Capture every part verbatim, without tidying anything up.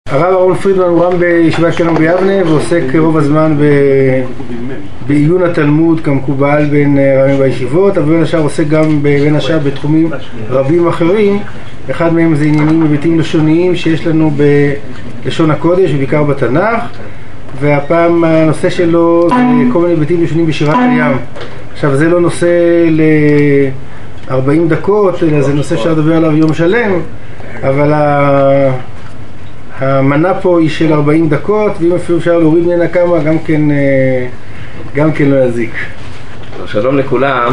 הרב אהרון פרידמן הוא רם בישיבת כרם ביבנה ועוסק רוב הזמן ב... בעיון התלמוד כמקובל בין רבים בישיבות, אבל בין השאר עוסק גם בין השאר בתחומים רבים אחרים. אחד מהם זה עניינים היבטים לשוניים שיש לנו בלשון הקודש ובעיקר בתנ"ך, והפעם הנושא שלו זה כל מיני היבטים לשוניים בשירת הים. עכשיו זה לא נושא ל-ארבעים דקות, אלא זה נושא שאפשר לדבר עליו יום שלם, אבל ה... המנה פה היא של ארבעים דקות, ואם אפילו אפשר להוריד ממנה כמה, גם כן, גם כן לא יזיק. שלום לכולם.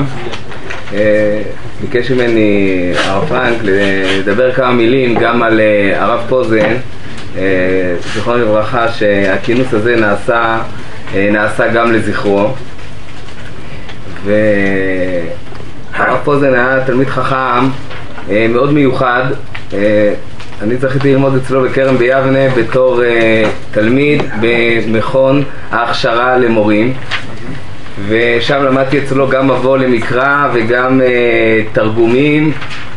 ביקש ממני הרב פרנק לדבר כמה מילים גם על הרב פוזן, זכרונו לברכה, שהכינוס הזה נעשה, נעשה גם לזכרו. והרב פוזן היה תלמיד חכם מאוד מיוחד. אני זכיתי ללמוד אצלו בכרם ביבנה בתור uh, תלמיד במכון ההכשרה למורים, ושם למדתי אצלו גם מבוא למקרא וגם uh, תרגומים,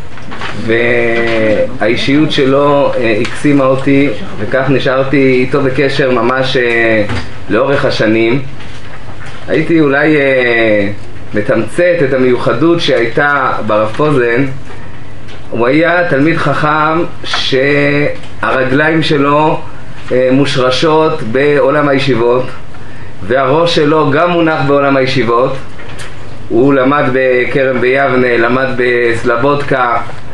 והאישיות שלו uh, הקסימה אותי, וכך נשארתי איתו בקשר ממש uh, לאורך השנים. הייתי אולי uh, מתמצת את המיוחדות שהייתה ברב פוזן. הוא היה תלמיד חכם שהרגליים שלו מושרשות בעולם הישיבות, והראש שלו גם מונח בעולם הישיבות. הוא למד בכרם ביבנה, למד בסלבודקה,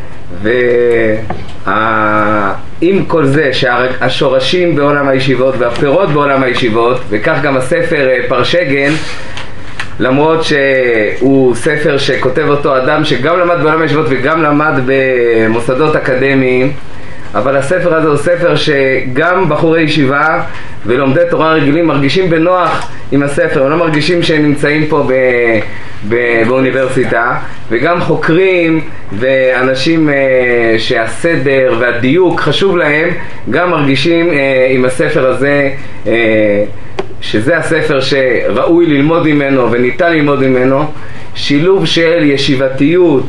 ועם כל זה שהשורשים בעולם הישיבות והפירות בעולם הישיבות, וכך גם הספר פרשגן, למרות שהוא ספר שכותב אותו אדם שגם למד בעולם הישיבות וגם למד במוסדות אקדמיים, אבל הספר הזה הוא ספר שגם בחורי ישיבה ולומדי תורה רגילים מרגישים בנוח עם הספר, הם לא מרגישים שהם נמצאים פה ב, ב, באוניברסיטה, וגם חוקרים ואנשים uh, שהסדר והדיוק חשוב להם גם מרגישים uh, עם הספר הזה uh, שזה הספר שראוי ללמוד ממנו וניתן ללמוד ממנו, שילוב של ישיבתיות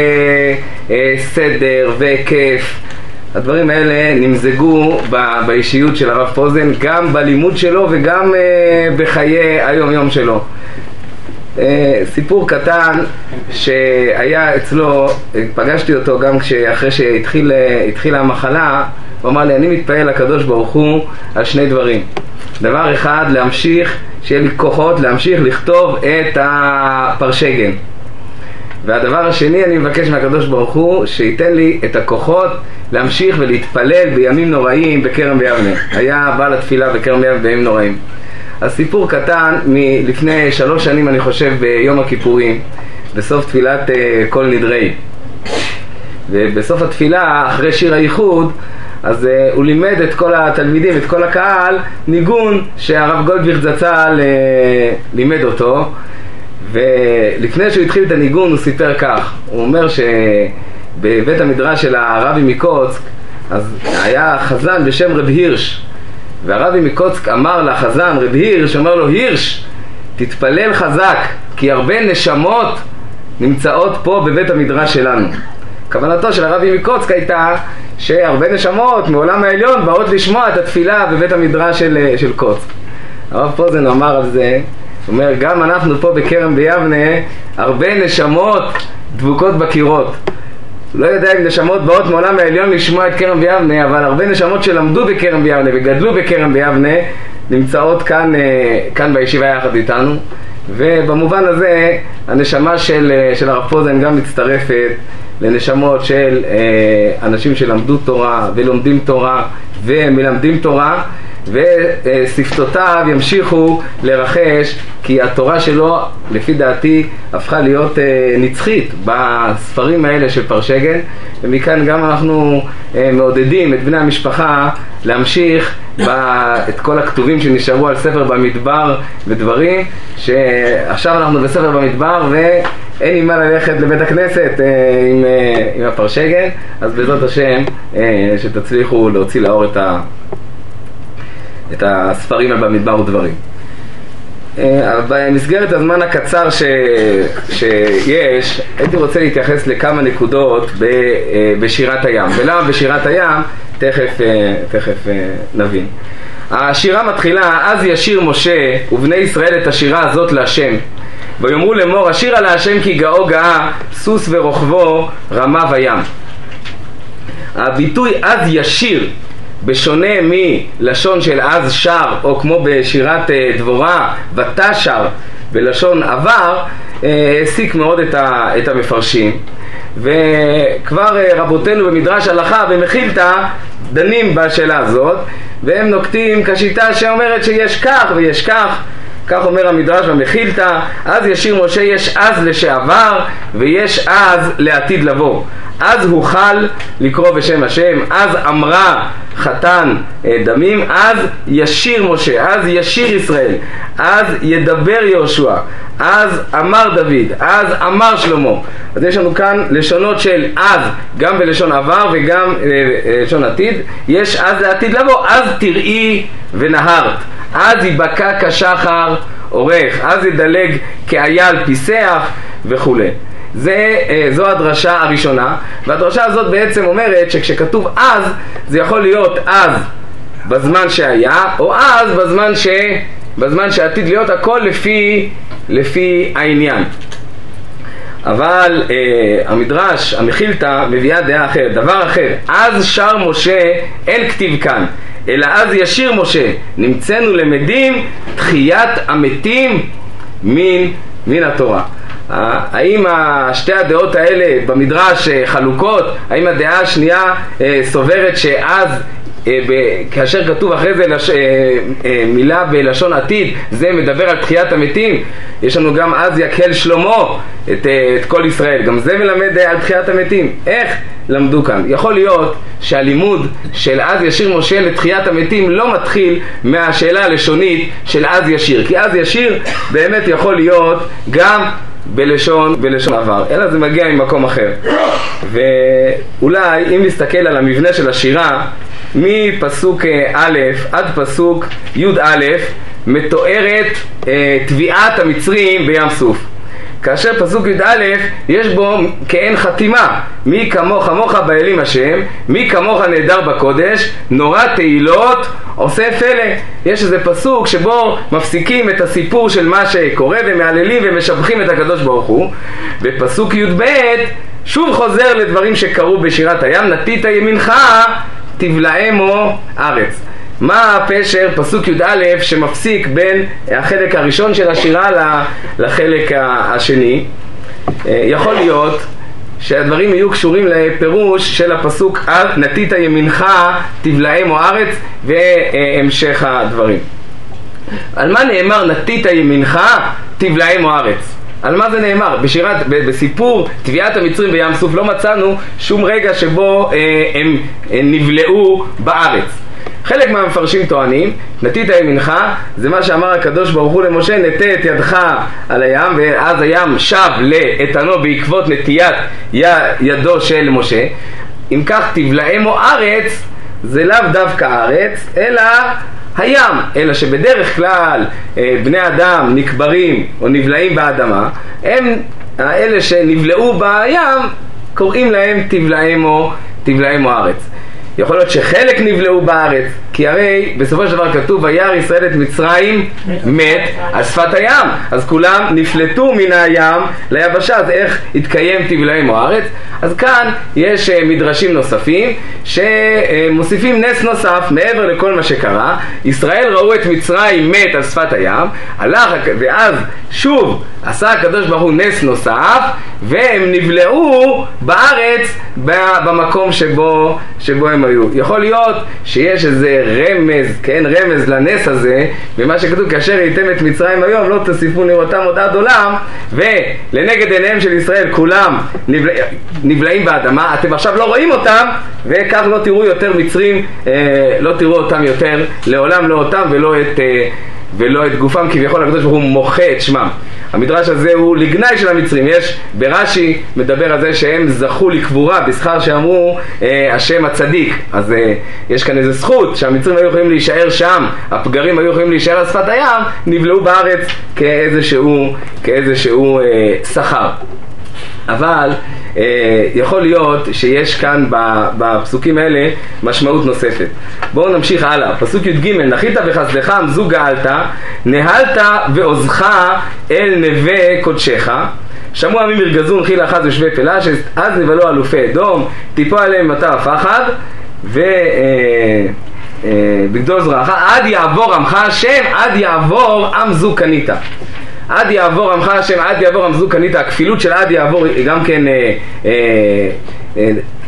וסדר וכיף. הדברים האלה נמזגו ב- באישיות של הרב פוזן, גם בלימוד שלו וגם uh, בחיי היום יום שלו. Uh, סיפור קטן שהיה אצלו, פגשתי אותו גם אחרי שהתחילה המחלה. הוא אמר לי, אני מתפעל לקדוש ברוך הוא על שני דברים. דבר אחד, להמשיך, שיהיה לי כוחות להמשיך לכתוב את הפרשגן. והדבר השני, אני מבקש מהקדוש ברוך הוא שייתן לי את הכוחות להמשיך ולהתפלל בימים נוראים בכרם ביבנה. היה בא לתפילה בכרם ביבנה בימים נוראים. הסיפור קטן מלפני שלוש שנים, אני חושב, ביום הכיפורים, בסוף תפילת uh, כל נדרי. ובסוף התפילה, אחרי שיר הייחוד, אז uh, הוא לימד את כל התלמידים, את כל הקהל, ניגון שהרב גולדוויך זצ"ל uh, לימד אותו. ולפני שהוא התחיל את הניגון הוא סיפר כך, הוא אומר שבבית המדרש של הרבי מקוצק אז היה חזן בשם רב הירש, והרבי מקוצק אמר לחזן רב הירש, אומר לו, הירש, תתפלל חזק, כי הרבה נשמות נמצאות פה בבית המדרש שלנו. כוונתו של הרבי מקוצק הייתה שהרבה נשמות מעולם העליון באות לשמוע את התפילה בבית המדרש של, של קוצק. הרב פוזן אמר על זה, הוא אומר, גם אנחנו פה בכרם ביבנה, הרבה נשמות דבוקות בקירות. לא יודע אם נשמות באות מעולם העליון לשמוע את כרם ביבנה, אבל הרבה נשמות שלמדו בכרם ביבנה וגדלו בכרם ביבנה נמצאות כאן, כאן בישיבה יחד איתנו. ובמובן הזה הנשמה של, של הרב פוזן גם מצטרפת לנשמות של אנשים שלמדו תורה ולומדים תורה ומלמדים תורה, ושפתותיו ימשיכו לרחש, כי התורה שלו לפי דעתי הפכה להיות נצחית בספרים האלה של פרשגן. ומכאן גם אנחנו מעודדים את בני המשפחה להמשיך את כל הכתובים שנשארו על ספר במדבר ודברים, שעכשיו אנחנו בספר במדבר ואין עם מה ללכת לבית הכנסת עם, עם הפרשגן. אז בעזרת השם שתצליחו להוציא לאור את ה את הספרים במדבר ודברים. במסגרת הזמן הקצר ש... שיש, הייתי רוצה להתייחס לכמה נקודות ב... בשירת הים. ולמה בשירת הים? תכף, תכף נבין. השירה מתחילה, אז ישיר משה ובני ישראל את השירה הזאת להשם. ויאמרו לאמור, השירה להשם כי גאו גאה, סוס ורוכבו רמה וים. הביטוי אז ישיר, בשונה מלשון של אז שר, או כמו בשירת דבורה, ותשר, בלשון עבר, העסיק מאוד את המפרשים. וכבר רבותינו במדרש הלכה במחילתא דנים בשאלה הזאת, והם נוקטים כשיטה שאומרת שיש כך ויש כך. כך אומר המדרש במחילתא, אז ישיר משה יש אז לשעבר ויש אז לעתיד לבוא. אז הוחל לקרוא בשם השם, אז אמרה חתן דמים, אז ישיר משה, אז ישיר ישראל, אז ידבר יהושע, אז אמר דוד, אז אמר שלמה. אז יש לנו כאן לשונות של אז, גם בלשון עבר וגם בלשון עתיד. יש אז לעתיד לבוא, אז תראי ונהרת, אז יבקע כשחר עורך, אז ידלג כאייל פיסח וכו'. זה, זו הדרשה הראשונה, והדרשה הזאת בעצם אומרת שכשכתוב אז, זה יכול להיות אז בזמן שהיה, או אז בזמן, ש, בזמן שעתיד להיות, הכל לפי, לפי העניין. אבל אה, המדרש, המחילתא, מביאה דעה אחרת, דבר אחר. אז שר משה, אין כתיב כאן, אלא אז ישיר משה, נמצאנו למדים תחיית המתים מן, מן התורה. האם שתי הדעות האלה במדרש חלוקות? האם הדעה השנייה סוברת שאז כאשר כתוב אחרי זה לש... מילה בלשון עתיד, זה מדבר על תחיית המתים? יש לנו גם אז יקהל שלמה את, את כל ישראל, גם זה מלמד על תחיית המתים. איך למדו כאן? יכול להיות שהלימוד של אז ישיר משה לתחיית המתים לא מתחיל מהשאלה הלשונית של אז ישיר, כי אז ישיר באמת יכול להיות גם בלשון, בלשון עבר, אלא זה מגיע ממקום אחר. ואולי אם נסתכל על המבנה של השירה, מפסוק א' עד פסוק י' א' מתוארת אה, תביעת המצרים בים סוף. כאשר פסוק י' א' יש בו כאין חתימה, מי כמוך כמוך באלים השם, מי כמוך נהדר בקודש, נורא תהילות עושה פלא. יש איזה פסוק שבו מפסיקים את הסיפור של מה שקורה ומעללים ומשבחים את הקדוש ברוך הוא. בפסוק י' ב' שוב חוזר לדברים שקרו בשירת הים, נטית ימינך תבלעמו ארץ. מה הפשר פסוק י' א' שמפסיק בין החלק הראשון של השירה לחלק השני? יכול להיות שהדברים יהיו קשורים לפירוש של הפסוק נטית ימינך תבלעמו ארץ והמשך הדברים. על מה נאמר נטית ימינך תבלעמו ארץ? על מה זה נאמר? בשירת, בסיפור תביעת המצרים בים סוף לא מצאנו שום רגע שבו אה, הם, הם נבלעו בארץ. חלק מהמפרשים טוענים, נטית ימינך זה מה שאמר הקדוש ברוך הוא למשה, נטה את ידך על הים, ואז הים שב לאיתנו בעקבות נטיית ידו של משה. אם כך תבלעמו ארץ זה לאו דווקא ארץ אלא הים, אלא שבדרך כלל בני אדם נקברים או נבלעים באדמה, הם האלה שנבלעו בים קוראים להם תבלעמו, תבלעמו ארץ. יכול להיות שחלק נבלעו בארץ, כי הרי בסופו של דבר כתוב וירא ישראל את מצרים מת על שפת הים, אז כולם נפלטו מן הים ליבשה. אז איך התקיים תבלעמו הארץ? אז כאן יש מדרשים נוספים שמוסיפים נס נוסף מעבר לכל מה שקרה. ישראל ראו את מצרים מת על שפת הים, הלך ואז שוב עשה הקדוש ברוך הוא נס נוסף והם נבלעו בארץ במקום שבו, שבו הם היו. יכול להיות שיש איזה רמז, כן, רמז לנס הזה במה שכתוב כאשר ראיתם את מצרים היום לא תוסיפו לראותם עוד עד עולם, ולנגד עיניהם של ישראל כולם נבלע, נבלעים באדמה, אתם עכשיו לא רואים אותם וכך לא תראו יותר מצרים, אה, לא תראו אותם יותר לעולם, לא אותם ולא את, אה, ולא את גופם, כביכול הקדוש ברוך הוא מוחה את שמם. המדרש הזה הוא לגנאי של המצרים. יש ברש"י מדבר על זה שהם זכו לקבורה בשכר שאמרו אה, השם הצדיק. אז אה, יש כאן איזו זכות שהמצרים היו יכולים להישאר שם, הפגרים היו יכולים להישאר על שפת הים, נבלעו בארץ כאיזשהו, כאיזשהו אה, שכר. אבל אה, יכול להיות שיש כאן בפסוקים האלה משמעות נוספת. בואו נמשיך הלאה. פסוק י"ג: נחית בחסדך עמזו גאלת, נהלת ועוזך אל נווה קודשך. שמעו עמים ירגזון חיל אחז ושבי פלש, אז נבלו אלופי אדום, טיפו עליהם מטר הפחד ו... אה, בגדול זרעך, עד יעבור עמך השם, עד יעבור עמזו קנית. עד יעבור עמך השם, עד יעבור עמזו קנית. הכפילות של עד יעבור גם כן אה, אה, אה,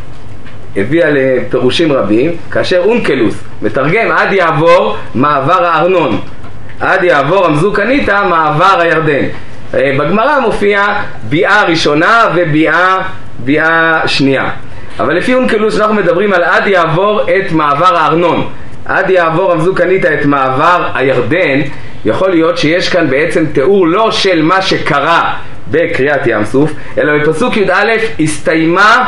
הביאה לפירושים רבים, כאשר אונקלוס מתרגם עד יעבור מעבר הארנון, עד יעבור עמזו קנית מעבר הירדן. אה, בגמרא מופיע ביאה ראשונה וביאה ביאה שנייה, אבל לפי אונקלוס אנחנו מדברים על עד יעבור את מעבר הארנון, עד יעבור עמזו קנית את מעבר הירדן. יכול להיות שיש כאן בעצם תיאור לא של מה שקרה בקריאת ים סוף, אלא בפסוק י"א הסתיימה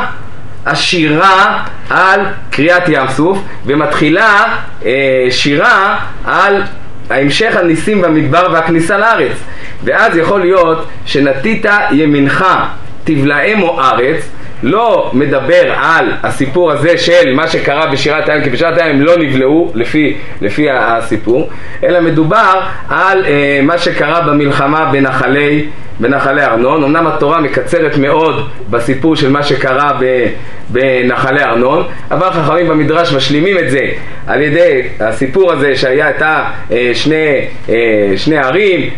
השירה על קריאת ים סוף, ומתחילה אה, שירה על ההמשך הניסים במדבר והכניסה לארץ. ואז יכול להיות שנתית ימינך תבלעמו ארץ, לא מדבר על הסיפור הזה של מה שקרה בשירת הים, כי בשירת הים הם לא נבלעו לפי, לפי הסיפור, אלא מדובר על אה, מה שקרה במלחמה בנחלי, בנחלי ארנון. אמנם התורה מקצרת מאוד בסיפור של מה שקרה ב, בנחלי ארנון, אבל חכמים במדרש משלימים את זה על ידי הסיפור הזה שהייתה אה, שני, אה, שני ערים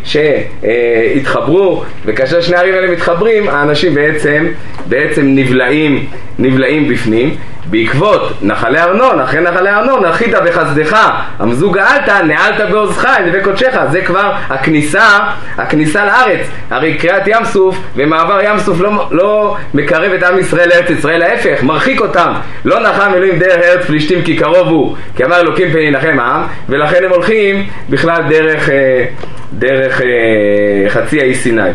שהתחברו, וכאשר שני ערים האלה מתחברים, האנשים בעצם, בעצם נבלעים, נבלעים בפנים. בעקבות נחלי ארנון, אחרי נחלי ארנון, נחית בחסדך עמזו גאלת, נעלת בעוזך אל נווה קודשך. זה כבר הכניסה, הכניסה לארץ. הרי קריאת ים סוף ומעבר ים סוף לא, לא מקרב את עם ישראל לארץ ישראל, ההפך, מרחיק אותם. לא נחם אלוהים דרך ארץ פלישתים כי קרוב הוא, כי אמר אלוקים פן ינחם העם, ולכן הם הולכים בכלל דרך, דרך חצי האי סיני.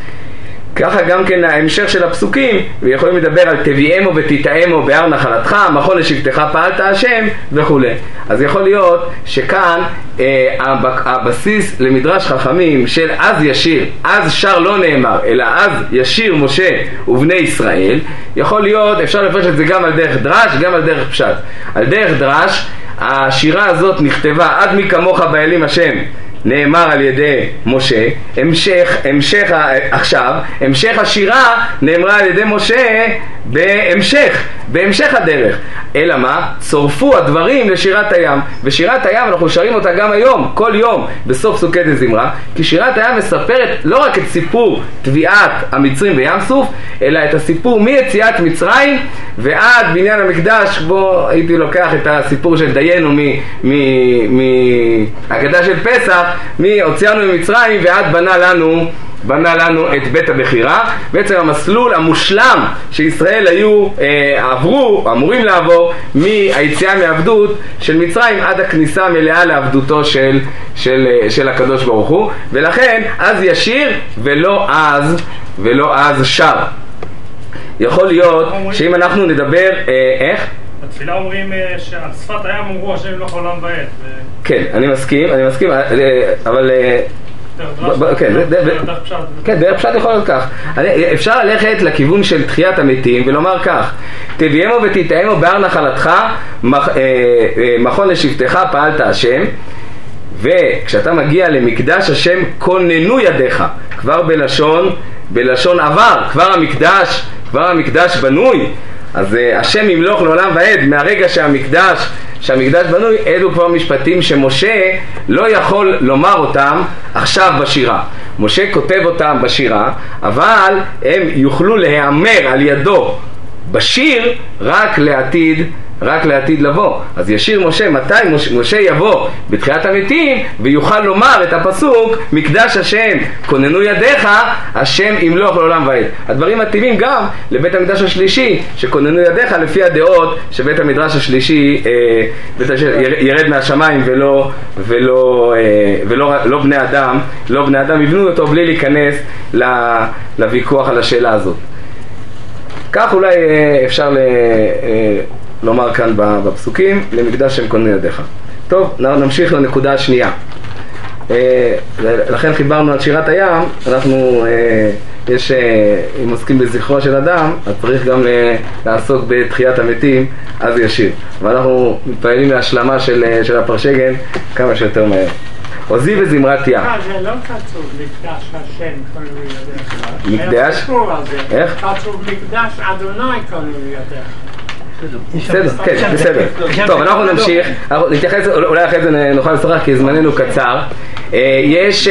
ככה גם כן ההמשך של הפסוקים, ויכולים לדבר על תביאמו ותתאמו בהר נחלתך, מכון לשבטך פעלת השם וכו'. אז יכול להיות שכאן אה, הבסיס למדרש חכמים של אז ישיר, אז שר לא נאמר, אלא אז ישיר משה ובני ישראל, יכול להיות, אפשר לפרש את זה גם על דרך דרש, גם על דרך פשט. על דרך דרש, השירה הזאת נכתבה עד מי כמוך באלים השם, נאמר על ידי משה. המשך, המשך, עכשיו, המשך השירה נאמרה על ידי משה בהמשך, בהמשך הדרך. אלא מה? צורפו הדברים לשירת הים, ושירת הים אנחנו שרים אותה גם היום, כל יום, בסוף פסוקי דזמרה, כי שירת הים מספרת לא רק את סיפור תביעת המצרים בים סוף, אלא את הסיפור מיציאת מצרים ועד בניין המקדש. בו הייתי לוקח את הסיפור של דיינו מהגדה של פסח, מי הוציאנו ממצרים ועד בנה לנו בנה לנו את בית הבחירה. בעצם המסלול המושלם שישראל היו אה, עברו, אמורים לעבור, מהיציאה מעבדות של מצרים עד הכניסה מלאה לעבדותו של, של, של הקדוש ברוך הוא. ולכן אז ישיר ולא אז, ולא אז שר. יכול להיות שאם אנחנו נדבר, אה, איך? בתפילה אומרים שעל שפת הים אמרו השם לא חולם בעת. כן, אני מסכים, אני מסכים, אבל כן, דרך פשט יכול להיות כך. אפשר ללכת לכיוון של תחיית המתים ולומר כך: תביאמו ותתאמו בהר נחלתך, מכון לשבטך פעלת השם. וכשאתה מגיע למקדש השם כוננו ידיך, כבר בלשון בלשון עבר, כבר המקדש כבר המקדש בנוי. אז השם ימלוך לעולם ועד. מהרגע שהמקדש שהמקדש בנוי, אלו כבר משפטים שמשה לא יכול לומר אותם עכשיו בשירה. משה כותב אותם בשירה, אבל הם יוכלו להיאמר על ידו בשיר רק לעתיד, רק לעתיד לבוא. אז ישיר משה, מתי משה, משה יבוא בתחיית המתים ויוכל לומר את הפסוק מקדש השם כוננו ידיך, השם ימלוך לעולם ועד. הדברים מתאימים גם לבית המדרש השלישי שכוננו ידיך, לפי הדעות שבית המדרש השלישי אה, בית הש... ירד מהשמיים ולא, ולא, אה, ולא לא בני אדם לא בני אדם יבנו אותו, בלי להיכנס לוויכוח על השאלה הזאת. כך אולי אה, אפשר ל... אה, לומר כאן בפסוקים למקדש שם כוננו ידיך. טוב, נמשיך לנקודה השנייה. לכן חיברנו על שירת הים. אנחנו, יש, אם עוסקים בזכרו של אדם, אז צריך גם לעסוק בתחיית המתים, אז ישיר. ואנחנו מתפעלים להשלמה של, של הפרשגן כמה שיותר מהר. עוזי וזמרת ים. זה לא כתוב מקדש השם כוננו ידיך. מקדש? איך? כתוב מקדש אדוני כוננו ידיך. בסדר, כן, בסדר. טוב, אנחנו נמשיך, נתייחס, אולי אחרי זה נוכל לשוחח כי זמננו קצר. יש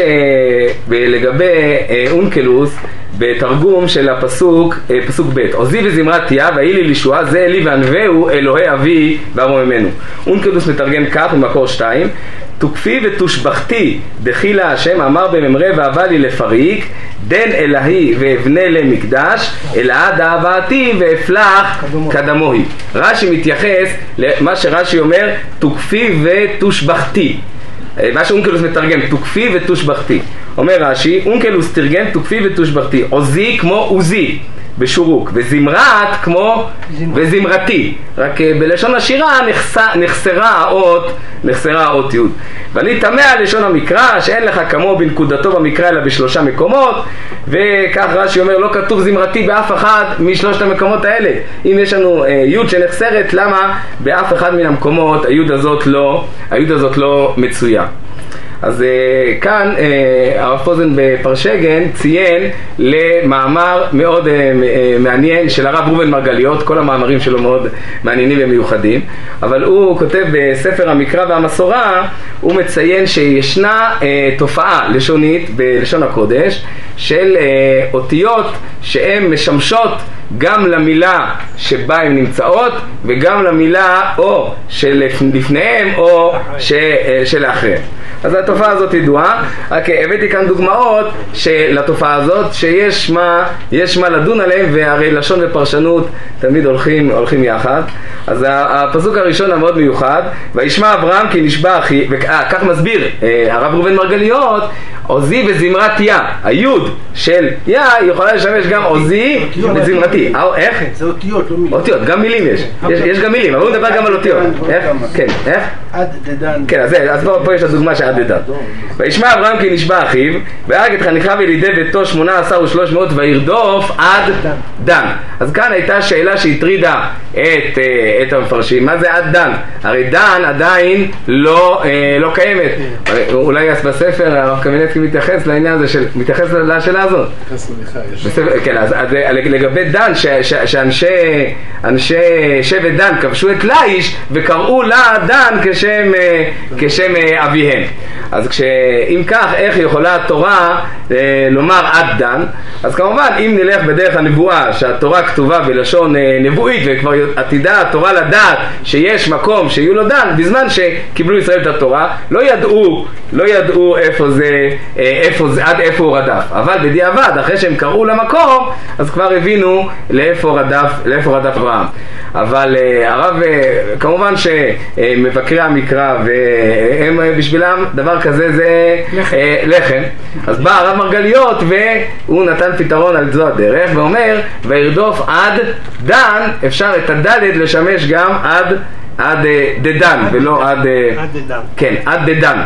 לגבי אונקלוס בתרגום של הפסוק, פסוק ב' עוזי וזמרת יה והיא לי לישועה, זה אלי וענווהו אלוהי אבי וארוממנו. אונקלוס מתרגם כך במקור שתיים: תוקפי ותושבחתי דחילה השם אמר בממרה ואהבה לי לפריק, דן אלהי ואבנה למקדש אלעד אהבתי ואפלח קדמוהי. רש"י מתייחס למה שרש"י אומר תוקפי ותושבחתי, מה שאונקלוס מתרגם תוקפי ותושבחתי. אומר רש"י, אונקלוס תרגם תוקפי ותושבחתי, עוזי כמו עוזי בשורוק, וזמרת כמו וזמרתי, רק בלשון השירה נחסרה, נחסרה האות, נחסרה האות י'. ואני תמה על לשון המקרא שאין לך כמו בנקודתו במקרא אלא בשלושה מקומות, וכך רש"י אומר לא כתוב זמרתי באף אחד משלושת המקומות האלה. אם יש לנו י' שנחסרת, למה באף אחד מן המקומות הי' הזאת לא, הי' הזאת לא מצויה? אז uh, כאן uh, הרב פוזן בפרשגן ציין למאמר מאוד uh, uh, מעניין של הרב ראובן מרגליות. כל המאמרים שלו מאוד מעניינים ומיוחדים, אבל הוא כותב בספר המקרא והמסורה, הוא מציין שישנה uh, תופעה לשונית בלשון הקודש של uh, אותיות שהן משמשות גם למילה שבה הן נמצאות וגם למילה או שלפניהם או שלאחריהם. אז התופעה הזאת ידועה, רק הבאתי כאן דוגמאות לתופעה הזאת שיש מה, יש מה לדון עליהם, והרי לשון ופרשנות תמיד הולכים, הולכים יחד. אז הפסוק הראשון המאוד מיוחד, וישמע אברהם כי נשבע אחי, וכך מסביר הרב ראובן מרגליות, עוזי וזמרת יה, היוד של יה יכולה לשמש גם עוזי וזמרתי. איך? זה אותיות, לא מילים. אותיות, גם מילים יש. יש גם מילים, אבל הוא מדבר גם על אותיות. איך? כן, איך? עד דדן. כן, אז פה יש הדוגמה שעד דדן. וישמע אברהם כי נשבע אחיו, והרג את חניכיו ילידי ביתו שמונה עשר ושלוש מאות וירדוף עד דן. אז כאן הייתה שאלה שהטרידה את, את המפרשים, מה זה עד דן? הרי דן עדיין לא, לא קיימת. אולי אז בספר הרב קמינצקי מתייחס לעניין הזה, של, מתייחס לשאלה הזאת. בספר, כן, אז, אז לגבי דן, ש, ש, שאנשי אנשי שבט דן כבשו את ליש וקראו לה דן כשם, כשם אביהם. אז כשאם כך, איך יכולה התורה אה, לומר עד דן? אז כמובן, אם נלך בדרך הנבואה, שהתורה כתובה בלשון אה, נבואית, וכבר עתידה התורה לדעת שיש מקום שיהיו לו דן, בזמן שקיבלו ישראל את התורה, לא ידעו, לא ידעו איפה זה, אה, איפה זה, עד איפה הוא רדף. אבל בדיעבד, אחרי שהם קראו למקום, אז כבר הבינו לאיפה רדף, לאיפה רדף אברהם. אבל אה, הרב, אה, כמובן שמבקרי המקרא, והם אה, בשבילם דבר כזה זה לחם. אה, לחם. אז בא הרב מרגליות והוא נתן פתרון על זו הדרך ואומר וירדוף עד דן, אפשר את הדלת לשמש גם עד, עד אה, דדן עד ולא דדן. עד, אה, עד דדן. כן, עד דדן.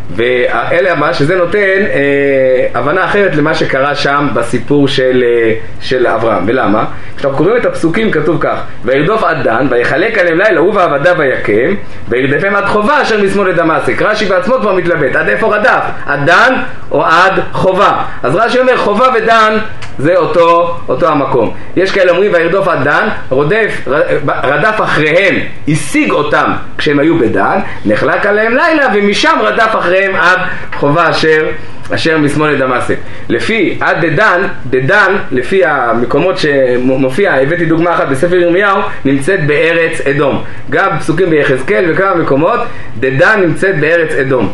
ואלה מה שזה נותן אה, הבנה אחרת למה שקרה שם בסיפור של, אה, של אברהם. ולמה? כשאנחנו קוראים את הפסוקים כתוב כך וירדוף עד דן ויחלק עליהם לילה הוא ועבדה ויקם וירדפם עד חובה אשר משמאל לדמשק. רש"י בעצמו כבר מתלבט עד איפה רדף, עד דן או עד חובה. אז רש"י אומר חובה ודן זה אותו, אותו המקום. יש כאלה אומרים וירדוף עד דן, רודף, רדף אחריהם, השיג אותם כשהם היו בדן, נחלק עליהם לילה ומשם רדף אחריהם עד חובה אשר אשר משמאל לדמשק. לפי עד דדן, דדן, לפי המקומות שמופיע, הבאתי דוגמה אחת בספר ירמיהו, נמצאת בארץ אדום. גם פסוקים ביחזקאל וכמה מקומות, דדן נמצאת בארץ אדום.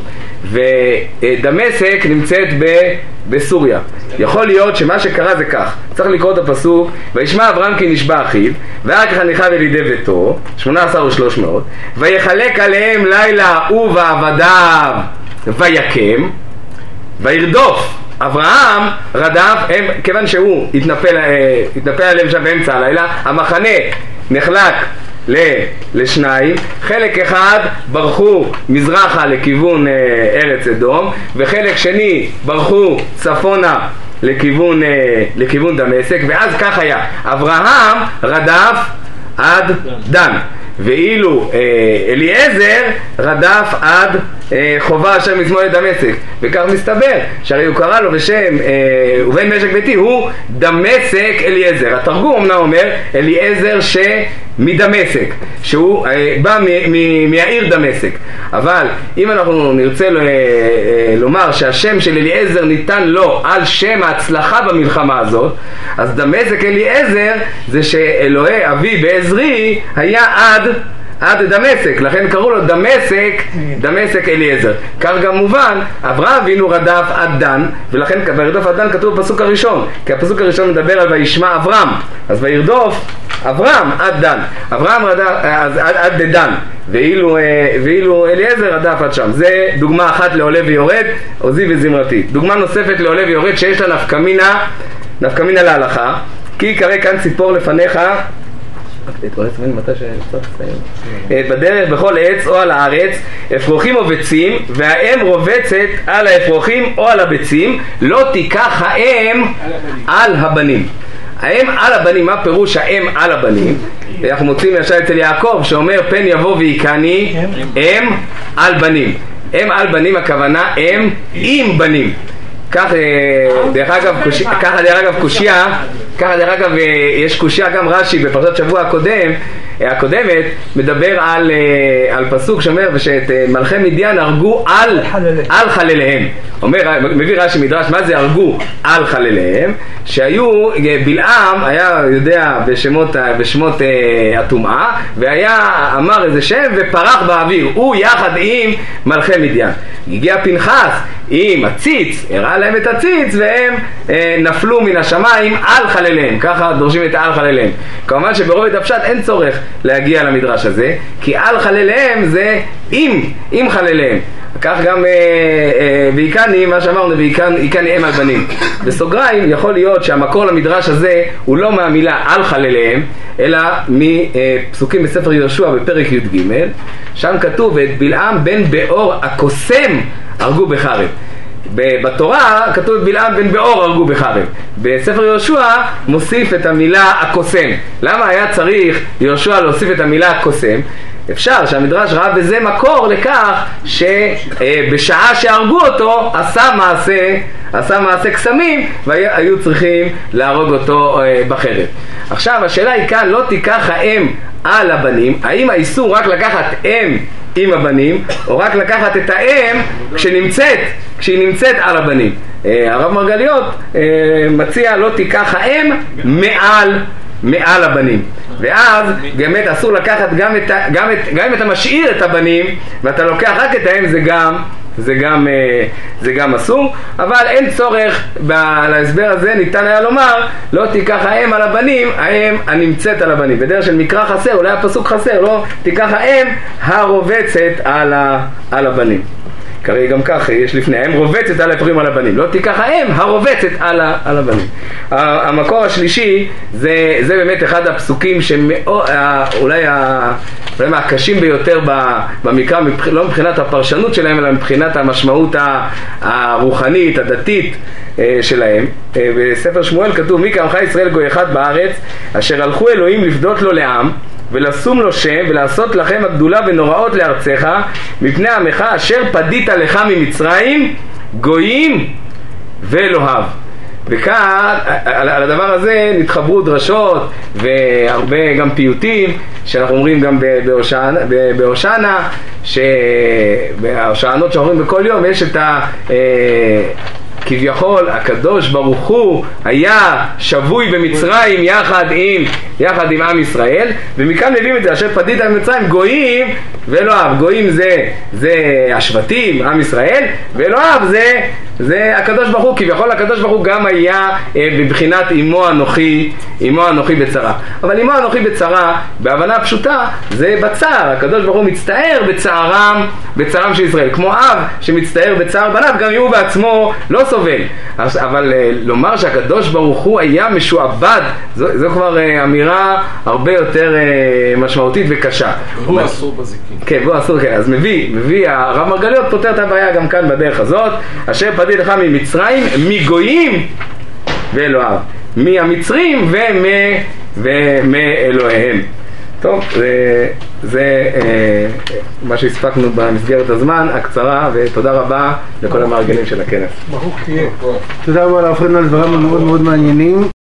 ודמשק נמצאת ב- בסוריה. יכול להיות שמה שקרה זה כך, צריך לקרוא את הפסוק, וישמע אברהם כי נשבע אחיו, ואחר כך הניחב אל ידי ביתו, שמונה עשר ושלוש מאות, ויחלק עליהם לילה הוא ועבדיו, ויקם, וירדוף. אברהם רדף, הם, כיוון שהוא התנפל, התנפל עליהם שם באמצע הלילה, המחנה נחלק ל, לשניים, חלק אחד ברחו מזרחה לכיוון אה, ארץ אדום, וחלק שני ברחו צפונה לכיוון, אה, לכיוון דמשק, ואז כך היה, אברהם רדף עד דן, ואילו אה, אליעזר רדף עד אה, חובה אשר משמאל לדמשק, וכך מסתבר שהרי הוא קרא לו בשם אה, ובן משק ביתי הוא דמשק אליעזר. התרגום אמנם אומר אליעזר שמדמשק, שהוא אה, בא מ- מ- מהעיר דמשק, אבל אם אנחנו נרצה ל- אה, לומר שהשם של אליעזר ניתן לו על שם ההצלחה במלחמה הזאת, אז דמשק אליעזר זה שאלוהי אבי בעזרי היה עד עד דמשק, לכן קראו לו דמשק, דמשק אליעזר. כך גם מובן, אברהם אבינו רדף עד דן, ולכן וירדוף עד דן כתוב בפסוק הראשון, כי הפסוק הראשון מדבר על וישמע אברהם, אז וירדוף אברהם עד דן, אברהם רדף עד, עד, עד דן, ואילו, ואילו אליעזר רדף עד שם. זה דוגמה אחת לעולה ויורד, עוזי וזמרתי. דוגמה נוספת לעולה ויורד שיש לה נפקא מינה, נפקא מינה להלכה, כי קרא כאן ציפור לפניך בדרך בכל עץ או על הארץ, אפרוחים או ביצים, והאם רובצת על האפרוחים או על הביצים, לא תיקח האם על הבנים. האם על הבנים, מה פירוש האם על הבנים? אנחנו מוצאים למשל אצל יעקב שאומר פן יבוא ויקני אם על בנים. אם על בנים הכוונה אם עם בנים. כך דרך אגב, ככה דרך אגב קושיה, ככה דרך אגב יש קושיה גם רש"י בפרשת שבוע הקודם, הקודמת מדבר על, על פסוק שאומר ושאת מלכי מדיין הרגו על, על חלליהם. אומר, מביא רש"י מדרש, מה זה הרגו על חלליהם? שהיו, בלעם היה יודע בשמות, בשמות הטומאה, והיה אמר איזה שם ופרח באוויר, הוא יחד עם מלכי מדיין. הגיע פנחס עם הציץ, הראה להם את הציץ, והם אה, נפלו מן השמיים על חלליהם. ככה דורשים את על חלליהם. כמובן שברובד הפשט אין צורך להגיע למדרש הזה, כי על חלליהם זה עם, עם חלליהם. כך גם אה, אה, ויקני, מה שאמרנו, ויקני אם על בנים. בסוגריים יכול להיות שהמקור למדרש הזה הוא לא מהמילה על חלליהם, אלא מפסוקים בספר יהושע בפרק י"ג, שם כתוב את בלעם בן באור הקוסם הרגו בחרב. בתורה כתוב את בלעם בן באור הרגו בחרב. בספר יהושע מוסיף את המילה הקוסם. למה היה צריך יהושע להוסיף את המילה הקוסם? אפשר שהמדרש ראה בזה מקור לכך שבשעה שהרגו אותו עשה מעשה, עשה מעשה קסמים והיו צריכים להרוג אותו בחרב. עכשיו השאלה היא כאן, לא תיקח האם על הבנים, האם האיסור רק לקחת אם עם הבנים או רק לקחת את האם כשנמצאת, כשהיא נמצאת על הבנים? הרב מרגליות מציע לא תיקח האם מעל מעל הבנים, ואז באמת אסור לקחת גם את, גם את, גם אם אתה משאיר את הבנים ואתה לוקח רק את האם, זה גם זה גם זה גם אסור. אבל אין צורך להסבר הזה, ניתן היה לומר לא תיקח האם על הבנים, האם הנמצאת על הבנים. בדרך של מקרא חסר, אולי הפסוק חסר, לא תיקח האם הרובצת על, ה, על הבנים. כרי גם כך יש לפני, האם רובצת על האפרים על הבנים, לא תיקח האם הרובצת על, ה, על הבנים. המקור השלישי זה, זה באמת אחד הפסוקים שאולי אולי מהקשים ביותר במקרא, לא מבחינת הפרשנות שלהם אלא מבחינת המשמעות הרוחנית, הדתית שלהם. בספר שמואל כתוב מי כעמך ישראל גוי אחד בארץ אשר הלכו אלוהים לפדות לו לעם ולשום לו שם ולעשות לכם הגדולה ונוראות לארצך מפני עמך אשר פדית לך ממצרים גויים ואלוהיו. וכאן על, על הדבר הזה נתחברו דרשות והרבה גם פיוטים שאנחנו אומרים גם בהושענא, שבהושענות שאומרים בכל יום יש את ה... כביכול הקדוש ברוך הוא היה שבוי במצרים יחד עם, יחד עם עם ישראל, ומכאן מביאים את זה, אשר פדית במצרים גויים ואלוהיו. גויים זה, זה השבטים, עם ישראל, ואלוהיו זה, זה הקדוש ברוך הוא. כביכול הקדוש ברוך הוא גם היה אה, בבחינת אמו אנוכי, אמו אנוכי בצרה. אבל אמו אנוכי בצרה, בהבנה פשוטה, זה בצער. הקדוש ברוך הוא מצטער בצערם, בצערם של ישראל. כמו אב שמצטער בצער בניו, גם הוא בעצמו לא סובל. אבל אה, לומר שהקדוש ברוך הוא היה משועבד, זו, זו כבר אה, אמירה הרבה יותר אה, משמעותית וקשה. הוא אסור בזיקים. כן, הוא אסור, כן. אז מביא, מביא, הרב מרגליות פותר את הבעיה גם כאן בדרך הזאת. אשר פדית לך ממצרים, מגויים ואלוהיו. מהמצרים ומאלוהיהם. טוב, זה, זה אה, מה שהספקנו במסגרת הזמן הקצרה, ותודה רבה לכל המארגנים של הכנס. ברוך תהיה. תודה רבה לרב פרידמן על דברים מאוד מאוד מעניינים.